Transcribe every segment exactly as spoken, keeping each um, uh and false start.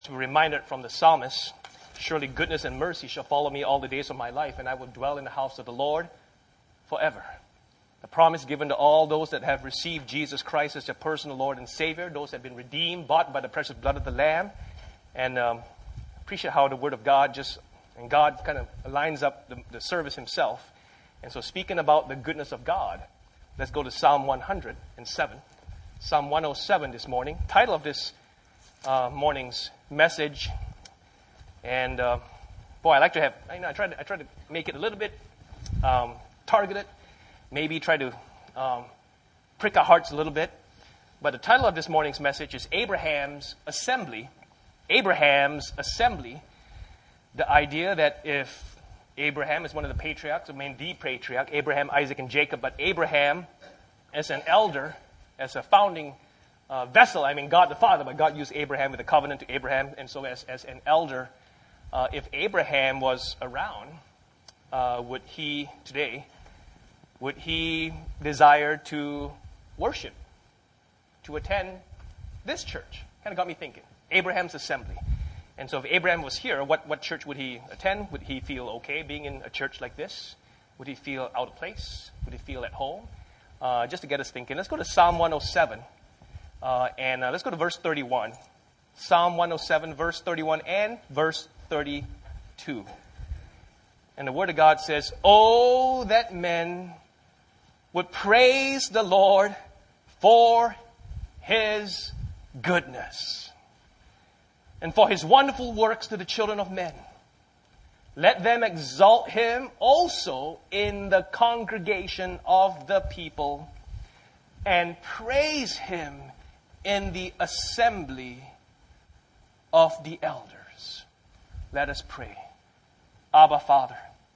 We're reminded from the psalmist, surely goodness and mercy shall follow me all the days of my life, and I will dwell in the house of the Lord forever. The promise given to all those that have received Jesus Christ as their personal Lord and Savior, those that have been redeemed, bought by the precious blood of the Lamb. And um, appreciate how the Word of God just, and God kind of lines up the, the service himself. And so speaking about the goodness of God, let's go to Psalm one hundred seven. Psalm one oh seven this morning. Title of this uh, morning's message. And uh, boy, I like to have, I know, I try to, I try to make it a little bit um, targeted. Maybe try to um, prick our hearts a little bit. But the title of this morning's message is Abraham's Assembly. Abraham's Assembly. The idea that if Abraham is one of the patriarchs, I mean the patriarch, Abraham, Isaac, and Jacob, but Abraham as an elder, as a founding uh, vessel, I mean God the Father, but God used Abraham with a covenant to Abraham, and so as, as an elder, uh, if Abraham was around, uh, would he today, would he desire to worship, to attend this church? Kind of got me thinking. Abraham's Assembly. And so if Abraham was here, what, what church would he attend? Would he feel okay being in a church like this? Would he feel out of place? Would he feel at home? Uh, just to get us thinking, let's go to Psalm one oh seven. Uh, and uh, let's go to verse thirty-one. Psalm one oh seven, verse thirty-one and verse thirty-two. And the Word of God says, "Oh, that men would praise the Lord for His goodness and for His wonderful works to the children of men. Let them exalt Him also in the congregation of the people and praise Him in the assembly of the elders." Let us pray. Abba, Father,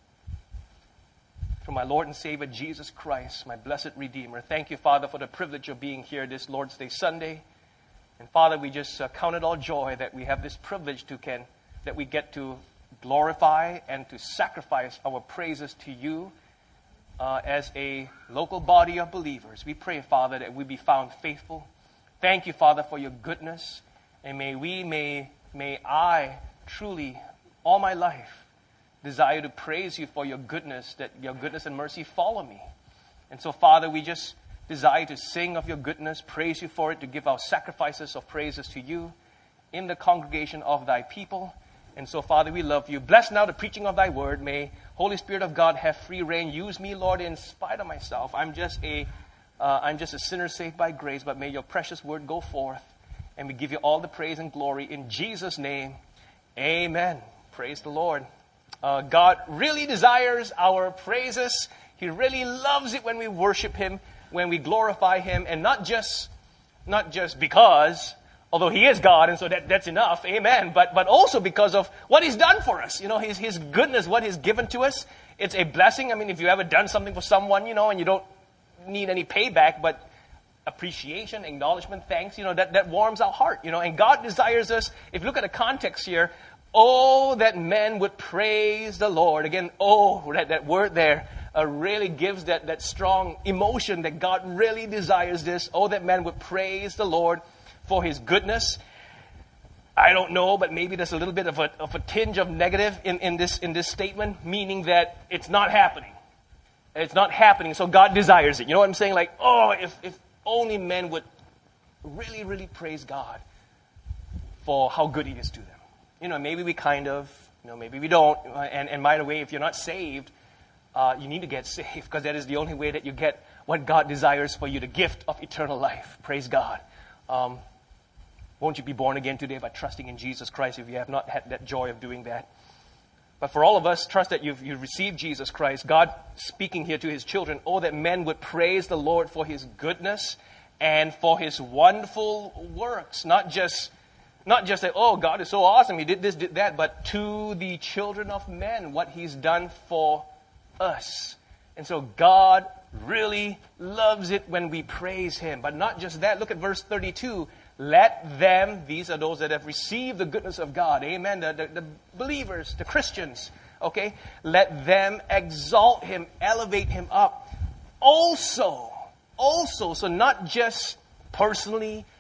through my Lord and Savior Jesus Christ, my blessed Redeemer, thank you, Father, for the privilege of being here this Lord's Day Sunday. And Father, we just uh, count it all joy that we have this privilege to can that we get to glorify and to sacrifice our praises to you uh, as a local body of believers. We pray, Father, that we be found faithful. Thank you, Father, for your goodness. And may we, may, may I truly, all my life, desire to praise you for your goodness, that your goodness and mercy follow me. And so, Father, we just desire to sing of your goodness, praise you for it, to give our sacrifices of praises to you in the congregation of thy people. And so, Father, we love you. Bless now the preaching of thy word. May Holy Spirit of God have free reign. Use me, Lord, in spite of myself. I'm just a, uh, I'm just a sinner saved by grace, but may your precious word go forth. And we give you all the praise and glory in Jesus' name. Amen. Praise the Lord. Uh, God really desires our praises. He really loves it when we worship Him, when we glorify Him, and not just, not just because, although He is God, and so that, that's enough, amen, but, but also because of what He's done for us, you know, His, His goodness, what He's given to us. It's a blessing. I mean, if you ever done something for someone, you know, and you don't need any payback, but appreciation, acknowledgement, thanks, you know, that, that warms our heart, you know, and God desires us. If you look at the context here, oh, that men would praise the Lord. Again, oh, that, that word there uh, really gives that, that strong emotion that God really desires this. Oh, that men would praise the Lord for His goodness. I don't know, but maybe there's a little bit of a, of a tinge of negative in, in this in this statement, meaning that it's not happening. It's not happening, so God desires it. You know what I'm saying? Like, oh, if, if only men would really, really praise God for how good He is to them. You know, maybe we kind of, you know, maybe we don't. And, and by the way, if you're not saved, uh, you need to get saved, because that is the only way that you get what God desires for you, the gift of eternal life. Praise God. Um, won't you be born again today by trusting in Jesus Christ if you have not had that joy of doing that? But for all of us, trust that you've, you've received Jesus Christ. God speaking here to His children. Oh, that men would praise the Lord for His goodness and for His wonderful works. Not just, not just that, oh, God is so awesome, He did this, did that, but to the children of men, what He's done for us. And so God really loves it when we praise Him. But not just that. Look at verse thirty-two. Let them, these are those that have received the goodness of God. Amen. The, the, the believers, the Christians. Okay. Let them exalt Him, elevate Him up. Also, also, so not just personally,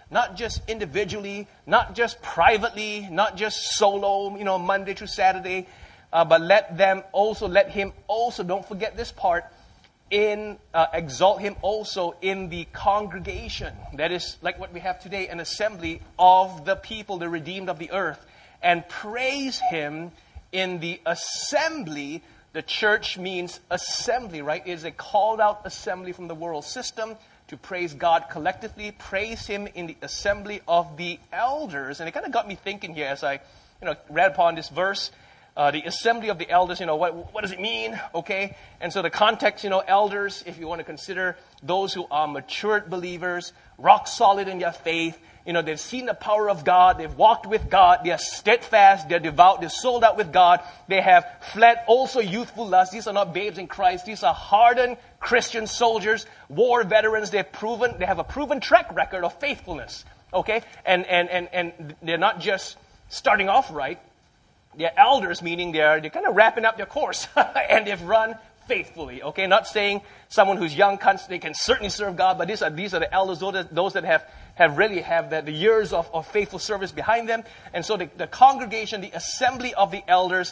not just individually, not just privately, not just solo, you know, Monday through Saturday, uh, but let them also, let him also, don't forget this part, in uh, exalt him also in the congregation. That is like what we have today, an assembly of the people, the redeemed of the earth. And praise him in the assembly. The church means assembly, right? It is a called out assembly from the world system to praise God collectively. Praise him in the assembly of the elders. And it kind of got me thinking here as I, you know, read upon this verse. Uh, the assembly of the elders, you know, what, what does it mean? Okay. And so the context, you know, elders, if you want to consider those who are matured believers, rock solid in their faith, you know, they've seen the power of God, they've walked with God, they're steadfast, they're devout, they're sold out with God, they have fled also youthful lust. These are not babes in Christ, these are hardened Christian soldiers, war veterans. They've proven, they have a proven track record of faithfulness. Okay. And, and, and, and they're not just starting off right. They're elders, meaning they're, they're kind of wrapping up their course and they've run faithfully. Okay, not saying someone who's young, can, they can certainly serve God, but these are, these are the elders, those that, those that have, have really have the, the years of, of faithful service behind them. And so the, the congregation, the assembly of the elders,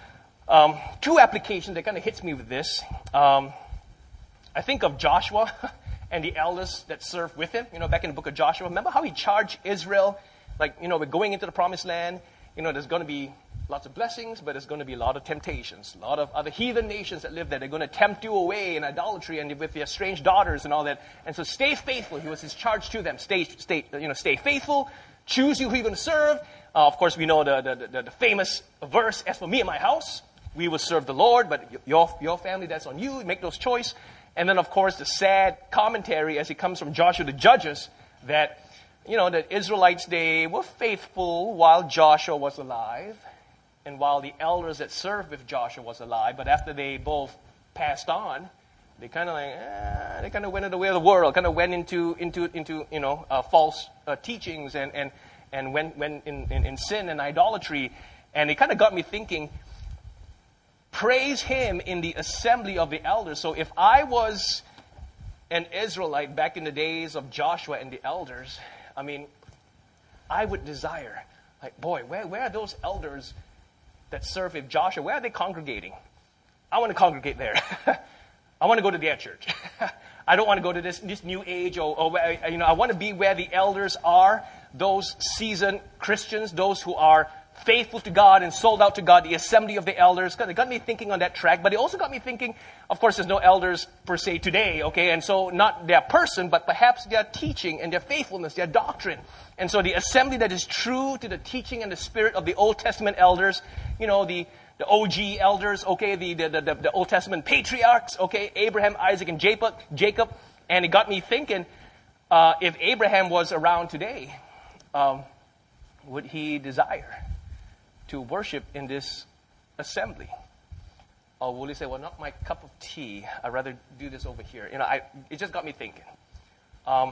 um, two applications that kind of hits me with this. Um, I think of Joshua and the elders that served with him, you know, back in the book of Joshua. Remember how he charged Israel, like, you know, we're going into the promised land. You know, there's going to be lots of blessings, but there's going to be a lot of temptations. A lot of other heathen nations that live there. They're going to tempt you away in idolatry and with their strange daughters and all that. And so stay faithful. He was his charge to them. Stay, stay, you know, stay faithful. Choose you who you're going to serve. Uh, of course, we know the, the, the, the famous verse, as for me and my house, we will serve the Lord, but your, your family, that's on you. Make those choice. And then, of course, the sad commentary as it comes from Joshua the Judges that, you know, the Israelites, they were faithful while Joshua was alive and while the elders that served with Joshua was alive. But after they both passed on, they kind of like, eh, they kind of went in the way of the world, kind of went into, into, into you know, uh, false uh, teachings and, and, and went, went in, in, in sin and idolatry. And it kind of got me thinking, praise him in the assembly of the elders. So if I was an Israelite back in the days of Joshua and the elders, I mean, I would desire, like, boy, where, where are those elders that serve with Joshua? Where are they congregating? I want to congregate there. I want to go to their church. I don't want to go to this, this new age, or, or you know, I want to be where the elders are, those seasoned Christians, those who are faithful to God and sold out to God, the assembly of the elders. It got me thinking on that track, but it also got me thinking, of course, there's no elders per se today, okay? And so not their person, but perhaps their teaching and their faithfulness, their doctrine. And so the assembly that is true to the teaching and the spirit of the Old Testament elders, you know, the, the O G elders, okay, the, the, the, the Old Testament patriarchs, okay, Abraham, Isaac, and Jacob, Jacob. And it got me thinking, uh, if Abraham was around today, um, would he desire to worship in this assembly? Or will he say, well, not my cup of tea. I'd rather do this over here. You know, I, it just got me thinking. Um,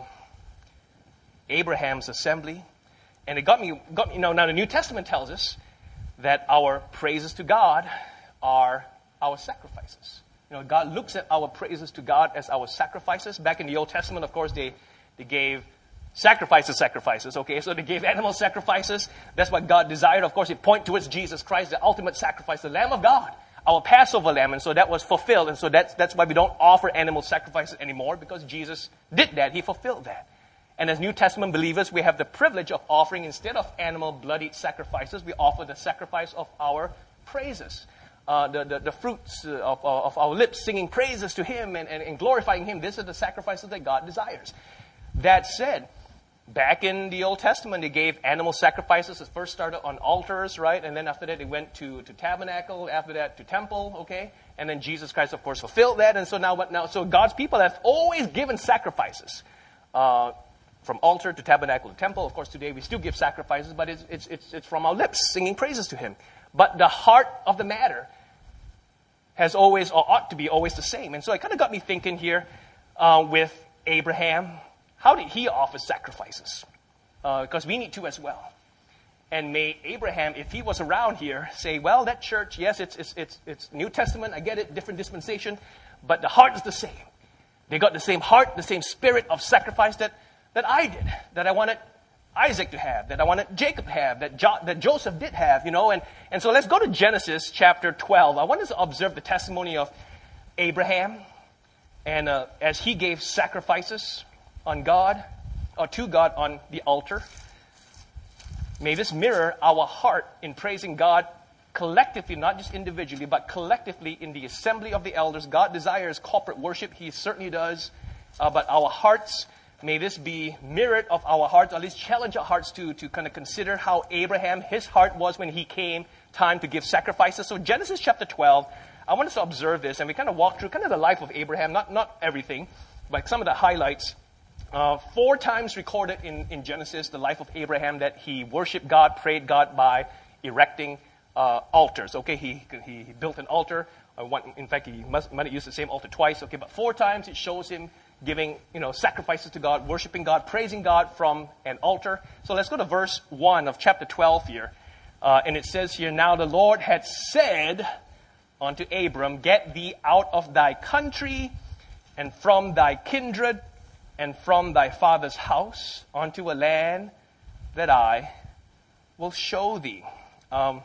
Abraham's assembly. And it got me, got me, you know, now the New Testament tells us that our praises to God are our sacrifices. You know, God looks at our praises to God as our sacrifices. Back in the Old Testament, of course, they, they gave Sacrifices, sacrifices, okay? So they gave animal sacrifices. That's what God desired. Of course, it pointed towards Jesus Christ, the ultimate sacrifice, the Lamb of God, our Passover lamb. And so that was fulfilled. And so that's, that's why we don't offer animal sacrifices anymore, because Jesus did that. He fulfilled that. And as New Testament believers, we have the privilege of offering, instead of animal bloodied sacrifices, we offer the sacrifice of our praises. Uh, the, the, the fruits of, of our lips, singing praises to Him and, and, and glorifying Him. These are the sacrifices that God desires. That said, back in the Old Testament, they gave animal sacrifices. It first started on altars, right? And then after that, they went to, to tabernacle. After that, to temple, okay? And then Jesus Christ, of course, fulfilled that. And so now, what now? So God's people have always given sacrifices, uh, from altar to tabernacle to temple. Of course, today we still give sacrifices, but it's it's it's, it's from our lips, singing praises to Him. But the heart of the matter has always, or ought to be always, the same. And so it kind of got me thinking here uh, with Abraham. How did he offer sacrifices? Because uh, we need to as well. And may Abraham, if he was around here, say, well, that church, yes, it's, it's, it's, it's New Testament, I get it, different dispensation, but the heart is the same. They got the same heart, the same spirit of sacrifice that that I did, that I wanted Isaac to have, that I wanted Jacob to have, that, jo- that Joseph did have, you know. And, and so let's go to Genesis chapter twelve. I want us to observe the testimony of Abraham, and uh, as he gave sacrifices on God, or to God on the altar. May this mirror our heart in praising God collectively, not just individually, but collectively in the assembly of the elders. God desires corporate worship. He certainly does. Uh, but our hearts, may this be mirrored of our hearts, or at least challenge our hearts to, to kind of consider how Abraham, his heart was when he came time to give sacrifices. So Genesis chapter twelve, I want us to observe this, and we kind of walk through kind of the life of Abraham, not, not everything, but some of the highlights. Uh, four times recorded in, in Genesis, the life of Abraham, that he worshiped God, prayed God by erecting uh, altars. Okay, he, he he built an altar. Uh, one, in fact, he must, might have used the same altar twice. Okay, but four times it shows him giving, you know, sacrifices to God, worshiping God, praising God from an altar. So let's go to verse one of chapter twelve here. Uh, and it says here, "Now the Lord had said unto Abram, Get thee out of thy country and from thy kindred and from thy father's house unto a land that I will show thee." Um,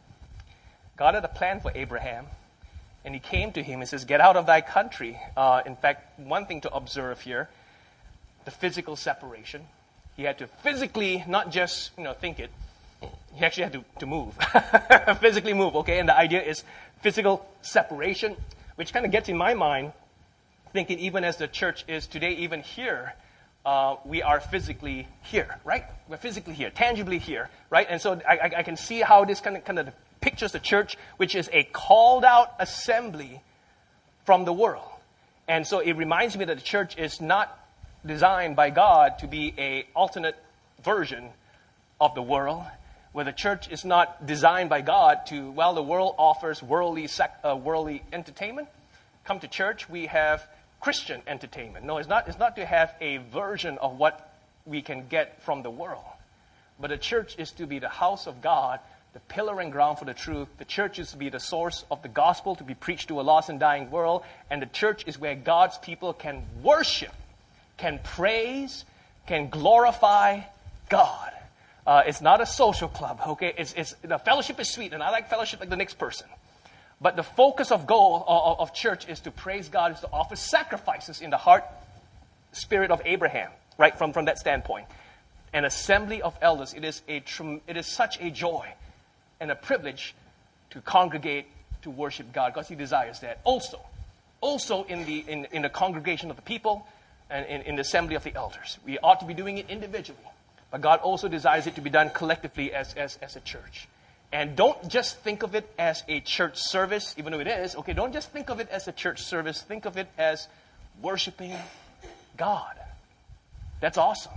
God had a plan for Abraham, and he came to him and says, "Get out of thy country." Uh, in fact, one thing to observe here, the physical separation. He had to physically, not just, you know, think it, he actually had to, to move, physically move, okay? And the idea is physical separation, which kind of gets in my mind thinking even as the church is today, even here, uh, we are physically here, right? We're physically here, tangibly here, right? And so I, I, I can see how this kind of, kind of pictures the church, which is a called out assembly from the world. And so it reminds me that the church is not designed by God to be an alternate version of the world, where the church is not designed by God to, well, the world offers worldly, sec, uh, worldly entertainment. Come to church, we have Christian entertainment. No, it's not, it's not to have a version of what we can get from the world. But the church is to be the house of God, the pillar and ground for the truth. The church is to be the source of the gospel to be preached to a lost and dying world. And the church is where God's people can worship, can praise, can glorify God. Uh, it's not a social club, okay? It's, it's, the fellowship is sweet, and I like fellowship like the next person. But the focus of goal of, of church is to praise God, is to offer sacrifices in the heart, spirit of Abraham, right, from, from that standpoint. An assembly of elders, it is, a, it is such a joy and a privilege to congregate, to worship God, because he desires that. Also, also in the, in, in the congregation of the people and in, in the assembly of the elders. We ought to be doing it individually, but God also desires it to be done collectively as, as, as a church. And don't just think of it as a church service, even though it is. Okay, don't just think of it as a church service. Think of it as worshiping God. That's awesome.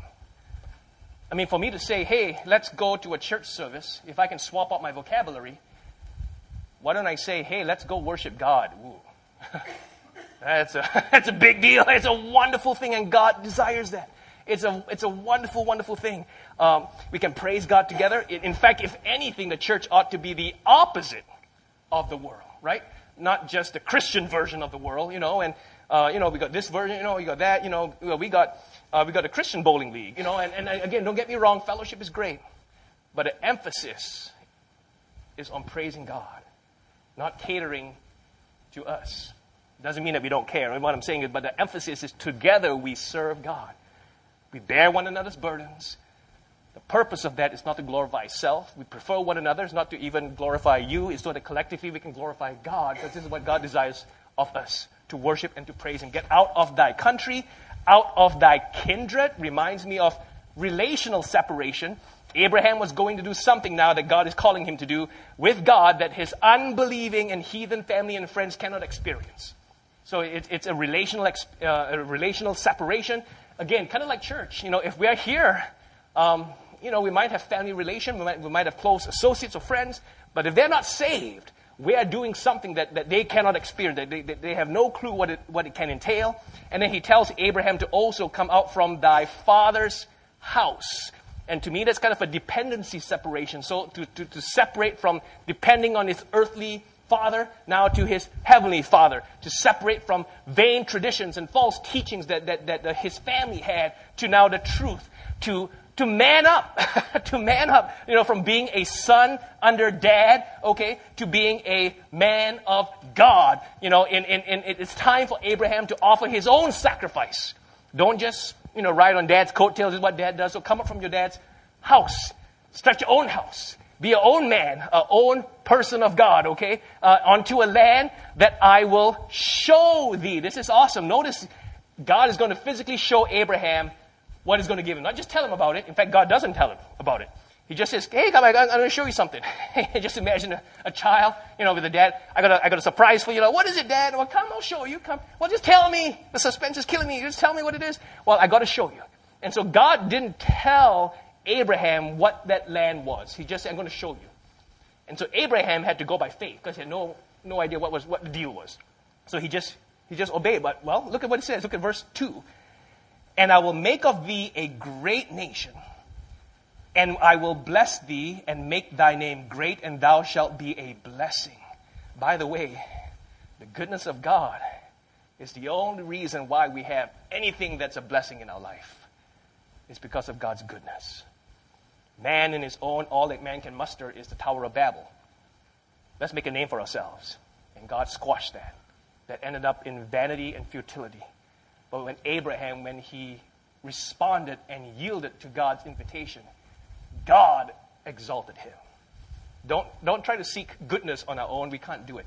I mean, for me to say, hey, let's go to a church service, if I can swap out my vocabulary, why don't I say, hey, let's go worship God? Ooh. that's, a, that's a big deal. It's a wonderful thing, and God desires that. It's a, it's a wonderful, wonderful thing. Um, we can praise God together. In, in fact, if anything, the church ought to be the opposite of the world, right? Not just the Christian version of the world, you know, and, uh, you know, we got this version, you know, we got that, you know, we got, uh, we got a Christian bowling league, you know, and, and again, don't get me wrong, fellowship is great, but the emphasis is on praising God, not catering to us. Doesn't mean that we don't care. What I'm saying is, but the emphasis is together we serve God. We bear one another's burdens. The purpose of that is not to glorify self. We prefer one another. It's not to even glorify you. It's so that collectively we can glorify God, because this is what God desires of us, to worship and to praise Him. Get out of thy country, out of thy kindred. Reminds me of relational separation. Abraham was going to do something now that God is calling him to do with God that his unbelieving and heathen family and friends cannot experience. So it, it's a relational, uh, a relational separation. Again, kind of like church. You know, if we are here, um, you know, we might have family relation, we might, we might have close associates or friends, but if they're not saved, we are doing something that, that they cannot experience. That they, they have no clue what it, what it can entail. And then he tells Abraham to also come out from thy father's house. And to me, that's kind of a dependency separation. So to, to, to separate from depending on his earthly father now to his heavenly Father, to separate from vain traditions and false teachings that, that, that, that his family had, to now the truth, to to man up, to man up, you know, from being a son under dad, okay, to being a man of God. You know, in, in, in, it's time for Abraham to offer his own sacrifice. Don't just, you know, ride on dad's coattails is what dad does. So come up from your dad's house. Start your own house. Be your own man, a own person of God, okay, uh, onto a land that I will show thee. This is awesome. Notice God is going to physically show Abraham what he's going to give him. Not just tell him about it. In fact, God doesn't tell him about it. He just says, hey, come, I'm going to show you something. Just imagine a, a child, you know, with a dad. I got a, I got a surprise for you. Like, what is it, Dad? Well, come, I'll show you. Come. Well, just tell me. The suspense is killing me. Just tell me what it is. Well, I got to show you. And so God didn't tell Abraham what that land was. He just said, I'm going to show you. And so Abraham had to go by faith because he had no, no idea what was, what the deal was. So he just, he just obeyed. But, well, look at what it says. Look at verse two. And I will make of thee a great nation, and I will bless thee and make thy name great, and thou shalt be a blessing. By the way, the goodness of God is the only reason why we have anything that's a blessing in our life. It's because of God's goodness. Man in his own, all that man can muster is the Tower of Babel. Let's make a name for ourselves. And God squashed that. That ended up in vanity and futility. But when Abraham, when he responded and yielded to God's invitation, God exalted him. Don't, don't try to seek goodness on our own. We can't do it.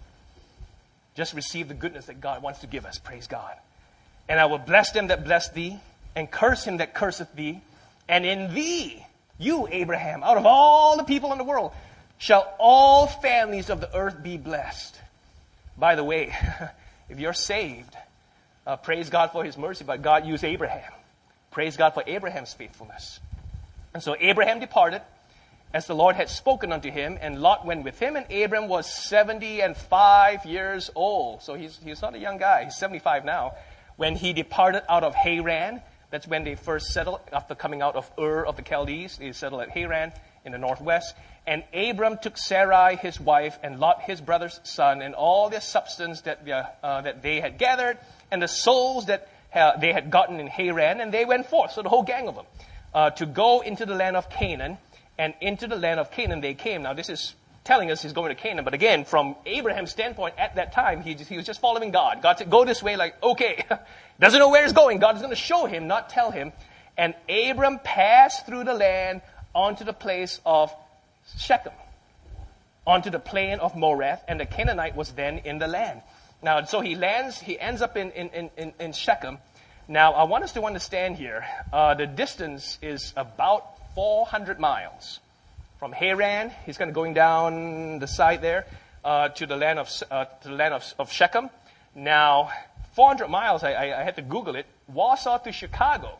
Just receive the goodness that God wants to give us. Praise God. And I will bless them that bless thee, and curse him that curseth thee. And in thee, you, Abraham, out of all the people in the world, shall all families of the earth be blessed. By the way, if you're saved, Uh, praise God for his mercy, but God used Abraham. Praise God for Abraham's faithfulness. And so Abraham departed as the Lord had spoken unto him, and Lot went with him, and Abram was seventy and five years old. So he's, he's not a young guy. He's seventy-five now. When he departed out of Haran, that's when they first settled after coming out of Ur of the Chaldees. They settled at Haran in the northwest. And Abram took Sarai his wife, and Lot his brother's son, and all their substance that, uh, that they had gathered, and the souls that uh, they had gotten in Haran, and they went forth, so the whole gang of them, uh, to go into the land of Canaan, and into the land of Canaan they came. Now this is telling us he's going to Canaan, but again, from Abraham's standpoint at that time, he, just, he was just following God. God said, go this way, like, okay. Doesn't know where he's going. God is going to show him, not tell him. And Abram passed through the land onto the place of Shechem, onto the plain of Moreh, and the Canaanite was then in the land. Now, so he lands, he ends up in, in, in, in Shechem. Now, I want us to understand here, uh, the distance is about four hundred miles. From Haran, he's kind of going down the side there, uh, to the land of, uh, to the land of, of Shechem. Now, four hundred miles, I, I, I had to Google it. Warsaw to Chicago.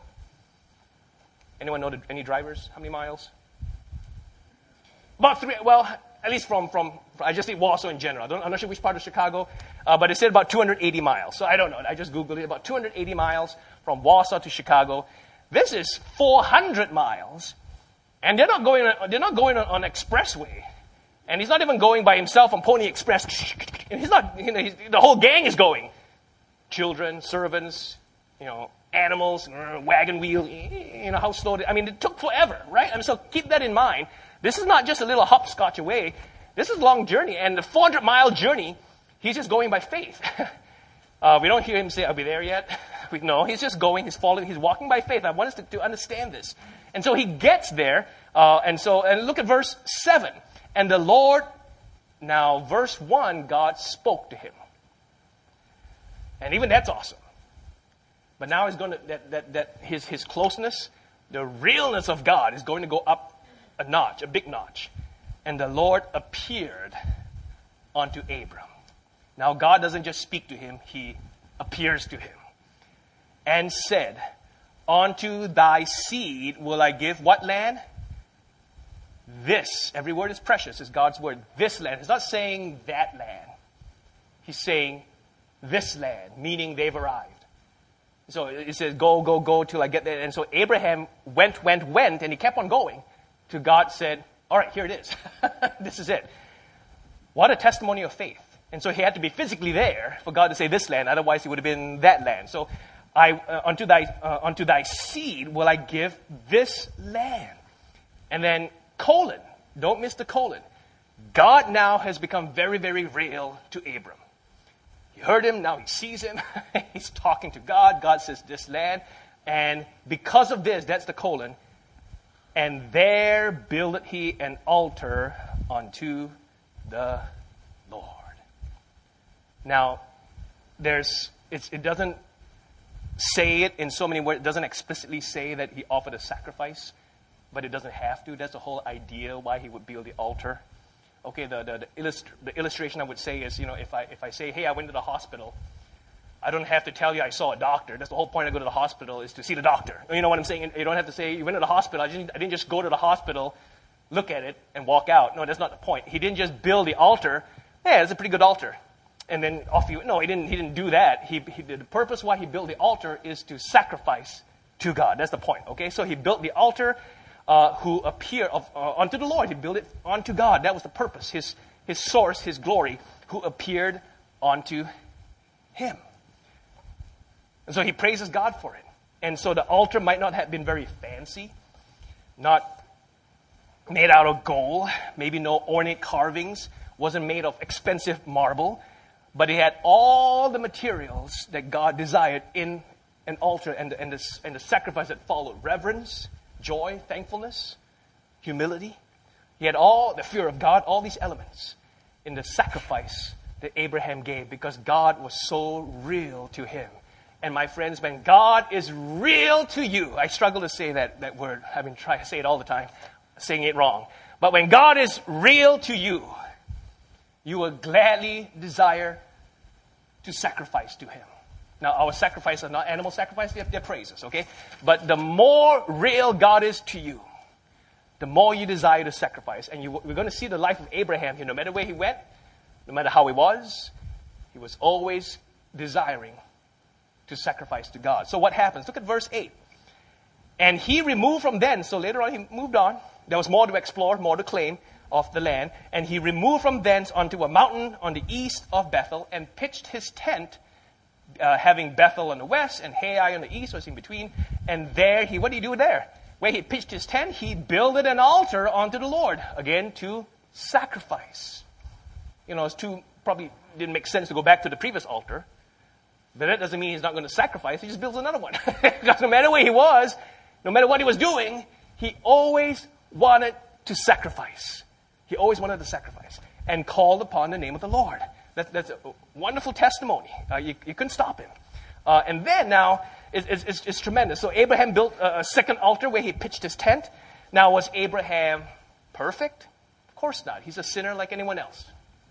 Anyone know the, any drivers? How many miles? About three, well, at least from, from, I just think Warsaw in general. I don't, I'm not sure which part of Chicago, uh, but it said about two hundred eighty miles. So I don't know. I just Googled it. About two hundred eighty miles from Warsaw to Chicago. This is four hundred miles, and they're not going, they're not going on, on expressway. And he's not even going by himself on Pony Express. And he's not, you know, he's, the whole gang is going. Children, servants, you know, animals, wagon wheel, you know, how slow, they, I mean, it took forever, right? I mean, so keep that in mind. This is not just a little hopscotch away. This is a long journey. And the four hundred mile journey, he's just going by faith. uh, we don't hear him say, are we there yet? we, no, he's just going, he's following, he's walking by faith. I want us to, to understand this. And so he gets there. Uh, and so, and look at verse seven. And the Lord, now verse one, God spoke to him. And even that's awesome. But now he's going to, that, that, that his, his closeness, the realness of God is going to go up a notch, a big notch. And the Lord appeared unto Abram. Now God doesn't just speak to him, he appears to him. And said, unto thy seed will I give what land? This, every word is precious, is God's word. This land. He's not saying that land. He's saying this land, meaning they've arrived. So it says, go, go, go till I get there. And so Abraham went, went, went, and he kept on going till God said, all right, here it is. This is it. What a testimony of faith. And so he had to be physically there for God to say this land. Otherwise, he would have been that land. So I, uh, unto, thy, uh, unto thy seed will I give this land. And then colon. Don't miss the colon. God now has become very, very real to Abram. He heard him. Now he sees him. He's talking to God. God says this land. And because of this, that's the colon. And there builded he an altar unto the Lord. Now, there's it's, it doesn't say it in so many words. It doesn't explicitly say that he offered a sacrifice, but it doesn't have to. That's the whole idea why he would build the altar. Okay, the the, the, illust- the illustration I would say is, you know, if I if I say, hey, I went to the hospital, I don't have to tell you I saw a doctor. That's the whole point I go to the hospital, is to see the doctor. You know what I'm saying? You don't have to say, you went to the hospital. I, just, I didn't just go to the hospital, look at it, and walk out. No, that's not the point. He didn't just build the altar. Yeah, it's a pretty good altar. And then off you... No, he didn't He didn't do that. He, he The purpose why he built the altar is to sacrifice to God. That's the point, okay? So he built the altar uh, who appear of, uh, unto the Lord. He built it unto God. That was the purpose. His, his source, his glory, who appeared unto him. And so he praises God for it. And so the altar might not have been very fancy, not made out of gold, maybe no ornate carvings, wasn't made of expensive marble, but it had all the materials that God desired in an altar, and the, and the, and the sacrifice that followed: reverence, joy, thankfulness, humility. He had all the fear of God, all these elements in the sacrifice that Abraham gave, because God was so real to him. And my friends, when God is real to you, I struggle to say that, that word. I've been trying to say it all the time, saying it wrong. But when God is real to you, you will gladly desire to sacrifice to him. Now, our sacrifices are not animal sacrifice, they're, they're praises, okay? But the more real God is to you, the more you desire to sacrifice. And you, we're going to see the life of Abraham here. No matter where he went, no matter how he was, he was always desiring to sacrifice to God. So what happens? Look at verse eight. And he removed from thence, so later on he moved on. There was more to explore, more to claim of the land. And he removed from thence unto a mountain on the east of Bethel, and pitched his tent, uh, having Bethel on the west and Hai on the east, was in between. And there he, what did he do there? Where he pitched his tent, he builded an altar unto the Lord, again to sacrifice. You know, it's too, probably didn't make sense to go back to the previous altar. But that doesn't mean he's not going to sacrifice. He just builds another one. Because no matter where he was, no matter what he was doing, he always wanted to sacrifice. He always wanted to sacrifice. And called upon the name of the Lord. That, that's a wonderful testimony. Uh, you, you couldn't stop him. Uh, and then now, it, it's, it's, it's tremendous. So Abraham built a, a second altar where he pitched his tent. Now, was Abraham perfect? Of course not. He's a sinner like anyone else.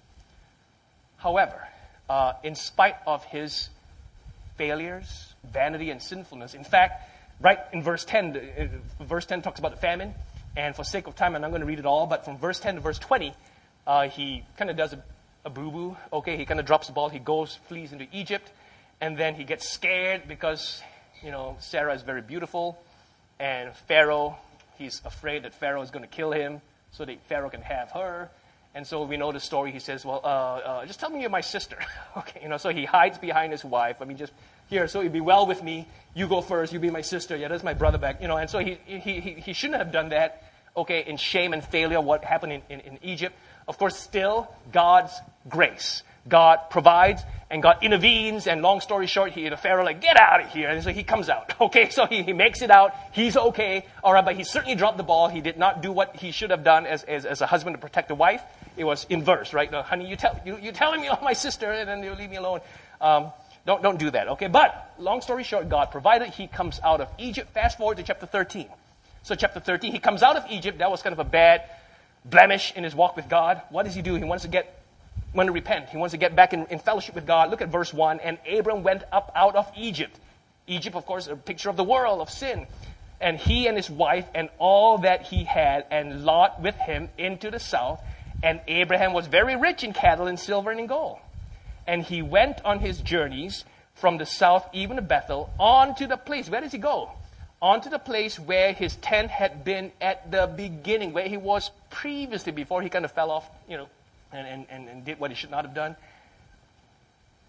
However, uh, in spite of his failures, vanity, and sinfulness. In fact, right in verse ten, uh, verse ten talks about the famine. And for sake of time, I'm not going to read it all, but from verse ten to verse twenty, uh, he kind of does a, a boo-boo. Okay, he kind of drops the ball. He goes, flees into Egypt. And then he gets scared because, you know, Sarah is very beautiful. And Pharaoh, he's afraid that Pharaoh is going to kill him so that Pharaoh can have her. And so we know the story. He says, well, uh, uh, just tell me you're my sister. Okay, you know, so he hides behind his wife. I mean, just, here, so it'd be well with me. You go first. You be my sister. Yeah, that's my brother back. You know, and so he he he, he shouldn't have done that, okay, in shame and failure, what happened in, in, in Egypt. Of course, still, God's grace. God provides, and God intervenes, and long story short, he, the Pharaoh, like, get out of here. And so he comes out. Okay, so he, he makes it out. He's okay. All right, but he certainly dropped the ball. He did not do what he should have done as, as, as a husband to protect a wife. It was inverse, right? No, honey, you tell, you, you're telling me, oh, my sister, and then you leave me alone. Um, don't, don't do that, okay? But, long story short, God provided. He comes out of Egypt. Fast forward to chapter thirteen. So chapter thirteen, he comes out of Egypt. That was kind of a bad blemish in his walk with God. What does he do? He wants to get want to repent. He wants to get back in, in fellowship with God. Look at verse one. And Abram went up out of Egypt. Egypt, of course, a picture of the world, of sin. And he and his wife and all that he had, and Lot with him into the south. And Abraham was very rich in cattle and silver and in gold. And he went on his journeys from the south, even to Bethel, on to the place. Where does he go? On to the place where his tent had been at the beginning, where he was previously, before he kind of fell off, you know, And, and, and did what he should not have done.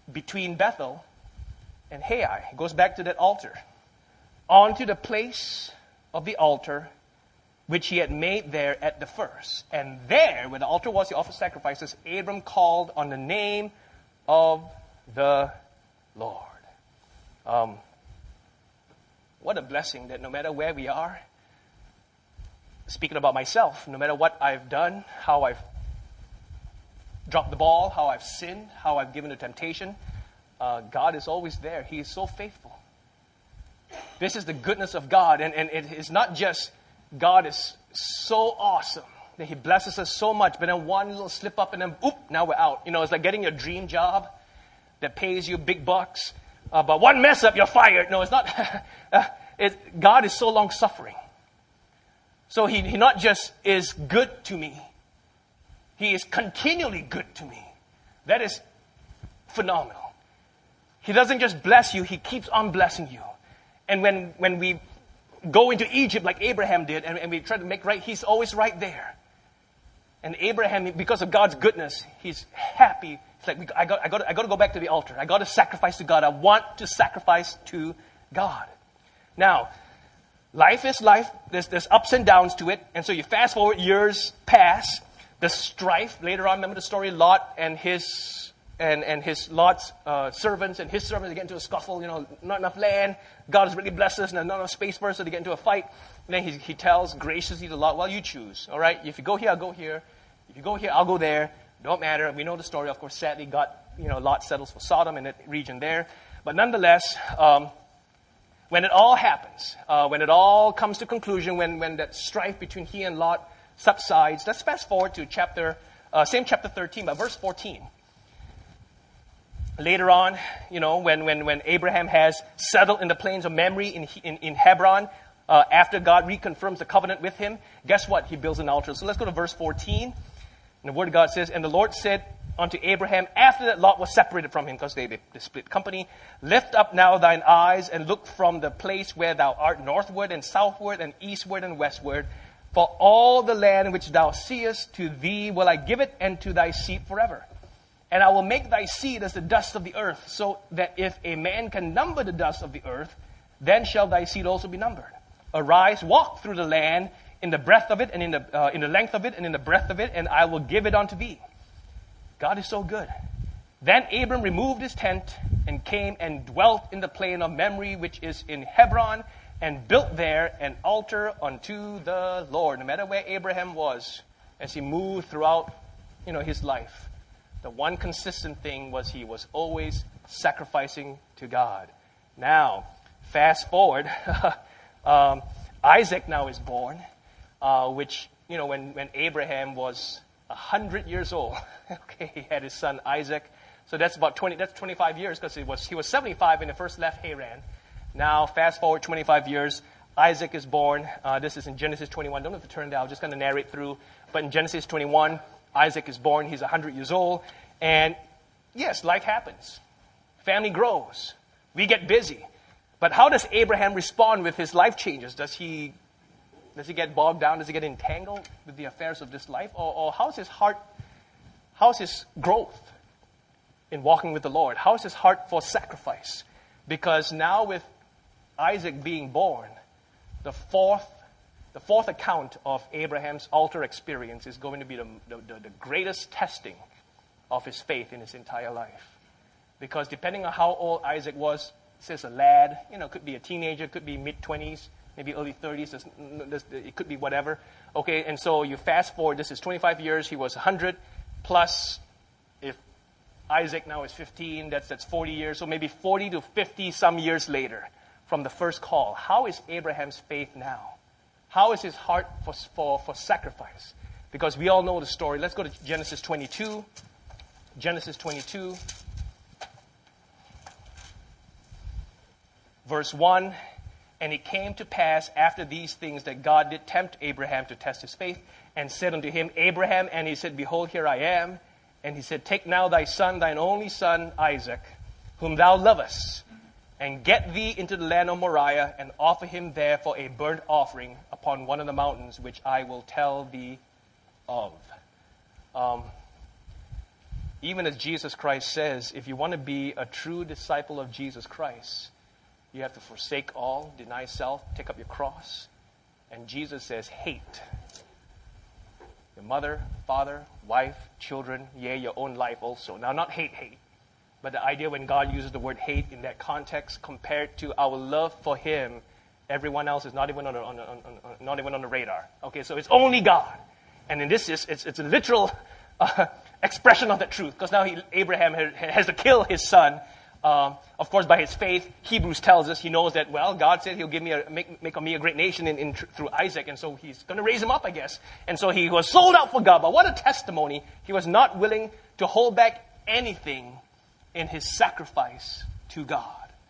between Bethel and Hai. It goes back to that altar. Onto the place of the altar which he had made there at the first. And there, where the altar was, he offered sacrifices. Abram called on the name of the Lord. Um, what a blessing that no matter where we are, speaking about myself, no matter what I've done, how I've dropped the ball, how I've sinned, how I've given to temptation, uh, God is always there. He is so faithful. This is the goodness of God. And, and it is not just God is so awesome that he blesses us so much, but then one little slip up and then, oop, now we're out. You know, it's like getting your dream job that pays you big bucks. Uh, but one mess up, you're fired. No, it's not. uh, it, God is so long-suffering. So he, he not just is good to me, he is continually good to me. That is phenomenal. He doesn't just bless you, he keeps on blessing you. And when, when we go into Egypt like Abraham did, and, and we try to make right, he's always right there. And Abraham, because of God's goodness, he's happy. It's like, I got, I got, I got to go back to the altar. I got to sacrifice to God. I want to sacrifice to God. Now, life is life. There's, there's ups and downs to it. And so you fast forward, years pass. The strife, later on, remember the story, Lot and his and, and his Lot's uh, servants and his servants, they get into a scuffle, you know, not enough land. God has really blessed us, and there's not enough space for us, so they get into a fight. And then he, he tells graciously to Lot, well, you choose, all right? If you go here, I'll go here. If you go here, I'll go there. Don't matter. We know the story. Of course, sadly, God, you know, Lot settles for Sodom and that region there. But nonetheless, um, when it all happens, uh, when it all comes to conclusion, when, when that strife between he and Lot subsides, let's fast forward to chapter, uh, same chapter thirteen, but verse fourteen. Later on, you know, when, when, when Abraham has settled in the plains of Mamre in, in, in Hebron, uh, after God reconfirms the covenant with him, guess what? He builds an altar. So let's go to verse fourteen. And the word of God says, and the Lord said unto Abraham, after that Lot was separated from him, because they, they, they split company, lift up now thine eyes and look from the place where thou art northward and southward and eastward and westward. For all the land which thou seest, to thee will I give it, and to thy seed forever. And I will make thy seed as the dust of the earth, so that if a man can number the dust of the earth, then shall thy seed also be numbered. Arise, walk through the land in the breadth of it, and in the uh, in the length of it, and in the breadth of it, and I will give it unto thee. God is so good. Then Abram removed his tent, and came and dwelt in the plain of Mamre, which is in Hebron, and built there an altar unto the Lord. No matter where Abraham was, as he moved throughout, you know, his life, the one consistent thing was he was always sacrificing to God. Now, fast forward, um, Isaac now is born, uh, which, you know, when, when Abraham was one hundred years old, okay, he had his son Isaac. So that's about twenty, that's twenty-five years, because he was, he was seventy-five when he first left Haran. Now, fast forward twenty-five years, Isaac is born. Uh, this is in Genesis twenty-one. Don't have to turn down. I'm just going to narrate through. But in Genesis twenty-one, Isaac is born. He's one hundred years old. And yes, life happens. Family grows. We get busy. But how does Abraham respond with his life changes? Does he, does he get bogged down? Does he get entangled with the affairs of this life? Or, or how's his heart, how's his growth in walking with the Lord? How's his heart for sacrifice? Because now with Isaac being born, the fourth The fourth account of Abraham's altar experience is going to be the, the, the greatest testing of his faith in his entire life. Because depending on how old Isaac was, it says a lad, you know, could be a teenager, could be mid-twenties, maybe early thirties, it could be whatever. Okay, and so you fast forward, this is twenty-five years, he was one hundred, plus if Isaac now is fifteen, that's, that's forty years, so maybe forty to fifty some years later from the first call. How is Abraham's faith now? How is his heart for, for, for sacrifice? Because we all know the story. Let's go to Genesis twenty-two. Genesis twenty-two. Verse one. And it came to pass after these things that God did tempt Abraham to test his faith, and said unto him, Abraham, and he said, Behold, here I am. And he said, Take now thy son, thine only son, Isaac, whom thou lovest, and get thee into the land of Moriah, and offer him there for a burnt offering upon one of the mountains, which I will tell thee of. Um, even as Jesus Christ says, if you want to be a true disciple of Jesus Christ, you have to forsake all, deny self, take up your cross. And Jesus says, hate your mother, father, wife, children, yea, your own life also. Now, not hate, hate. But the idea when God uses the word hate in that context compared to our love for Him, everyone else is not even on the, on the, on, on, not even on the radar. Okay, so it's only God. And in this, is it's, it's a literal uh, expression of that truth. Because now he, Abraham has to kill his son. Um, of course, by his faith, Hebrews tells us he knows that, well, God said He'll give me a, make, make of me a great nation in, in, through Isaac. And so He's going to raise him up, I guess. And so he was sold out for God. But what a testimony. He was not willing to hold back anything in his sacrifice to God.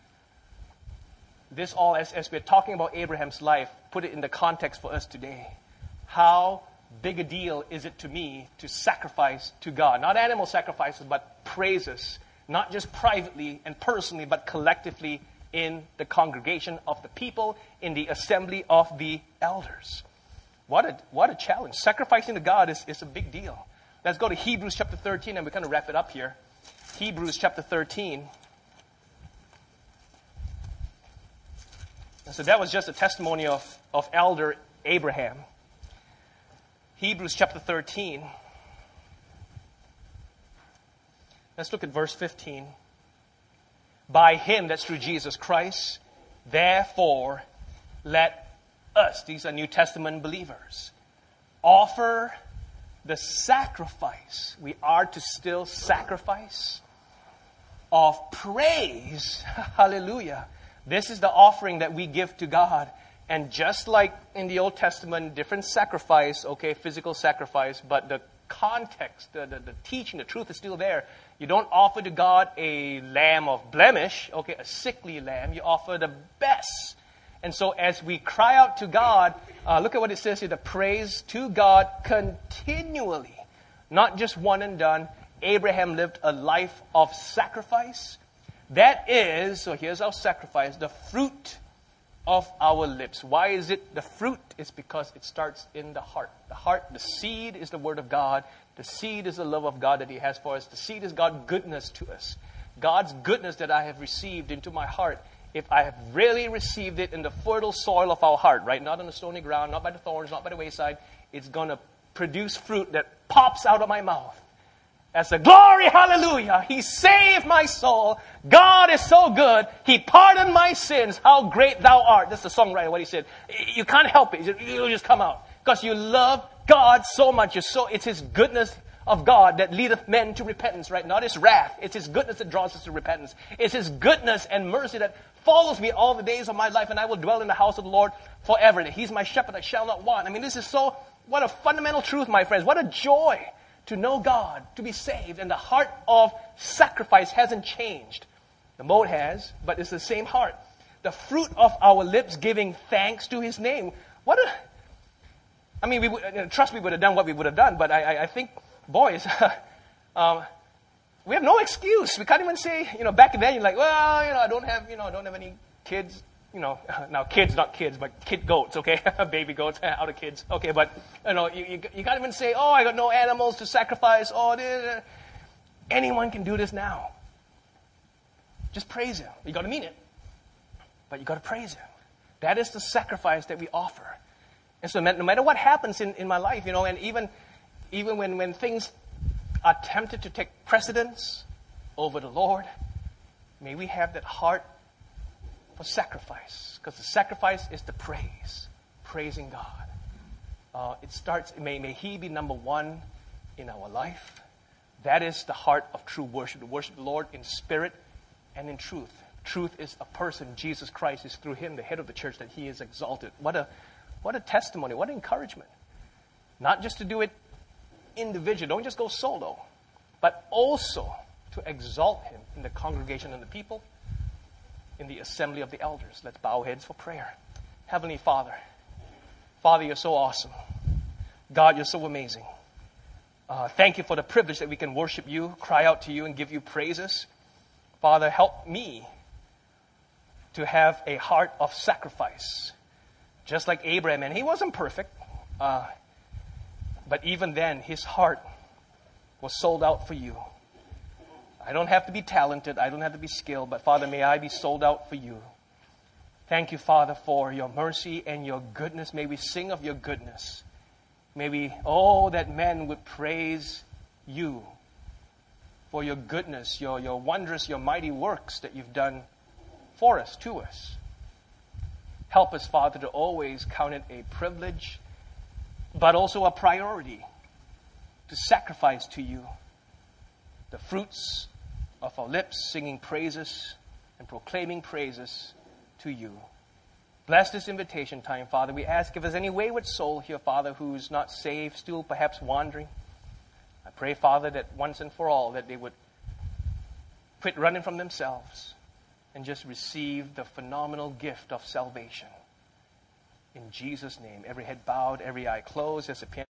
This all, as, as we're talking about Abraham's life, put it in the context for us today. How big a deal is it to me to sacrifice to God? Not animal sacrifices, but praises. Not just privately and personally, but collectively in the congregation of the people, in the assembly of the elders. What a, what a challenge. Sacrificing to God is, is a big deal. Let's go to Hebrews chapter thirteen, and we're going to wrap it up here. Hebrews chapter thirteen. And so that was just a testimony of, of elder Abraham. Hebrews chapter thirteen. Let's look at verse fifteen. By Him, that's through Jesus Christ, therefore let us, these are New Testament believers, offer the sacrifice. We are to still sacrifice of praise. Hallelujah. This is the offering that we give to God. And just like in the Old Testament, different sacrifice, okay, physical sacrifice, but the context, the, the, the teaching, the truth is still there. You don't offer to God a lamb of blemish, okay, a sickly lamb. You offer the best. And so as we cry out to God, uh, look at what it says here, the praise to God continually. Not just one and done. Abraham lived a life of sacrifice. That is, so here's our sacrifice, the fruit of our lips. Why is it the fruit? It's because it starts in the heart. The heart, the seed is the word of God. The seed is the love of God that He has for us. The seed is God's goodness to us. God's goodness that I have received into my heart. If I have really received it in the fertile soil of our heart, right? Not on the stony ground, not by the thorns, not by the wayside. It's going to produce fruit that pops out of my mouth. That's a glory, hallelujah. He saved my soul. God is so good. He pardoned my sins. How great thou art. That's the songwriter, what he said. You can't help it. It'll just come out. Because you love God so much. You're so, it's His goodness of God that leadeth men to repentance, right? Not His wrath. It's His goodness that draws us to repentance. It's His goodness and mercy that follows me all the days of my life, and I will dwell in the house of the Lord forever. He's my shepherd, I shall not want. I mean, this is so, what a fundamental truth, my friends. What a joy to know God, to be saved. And the heart of sacrifice hasn't changed. The mode has, but it's the same heart. The fruit of our lips giving thanks to His name. What a, I mean, we would, trust me, we would have done what we would have done, but I, I, I think, boys, um, we have no excuse. We can't even say, you know, back then you're like, well, you know, I don't have, you know, I don't have any kids. You know, now kids, not kids, but kid goats, okay? Baby goats, out of kids. Okay, but, you know, you, you, you can't even say, oh, I got no animals to sacrifice. Oh, this. Anyone can do this now. Just praise Him. You got to mean it. But you got to praise Him. That is the sacrifice that we offer. And so no matter what happens in, in my life, you know, and even, even when, when things are tempted to take precedence over the Lord, may we have that heart for sacrifice, because the sacrifice is the praise, praising God. Uh, it starts, may, may He be number one in our life. That is the heart of true worship, to worship the Lord in spirit and in truth. Truth is a person, Jesus Christ is through Him, the head of the church, that He is exalted. What a, what a testimony, what an encouragement. Not just to do it individually, don't just go solo, but also to exalt Him in the congregation and the people, in the assembly of the elders. Let's bow heads for prayer. Heavenly Father, Father, You're so awesome. God, You're so amazing. Uh, thank You for the privilege that we can worship You, cry out to You, and give You praises. Father, help me to have a heart of sacrifice, just like Abraham. And he wasn't perfect, uh, but even then, his heart was sold out for You. I don't have to be talented. I don't have to be skilled. But Father, may I be sold out for you. Thank you, Father, for your mercy and your goodness. May we sing of your goodness. May we, oh, that men would praise you for your goodness, your, your wondrous, your mighty works that you've done for us, to us. Help us, Father, to always count it a privilege, but also a priority to sacrifice to you the fruits of our lips, singing praises and proclaiming praises to you. Bless this invitation time, Father. We ask if there's any wayward soul here, Father, who's not saved, still perhaps wandering. I pray, Father, that once and for all, that they would quit running from themselves and just receive the phenomenal gift of salvation. In Jesus' name, every head bowed, every eye closed, as a piano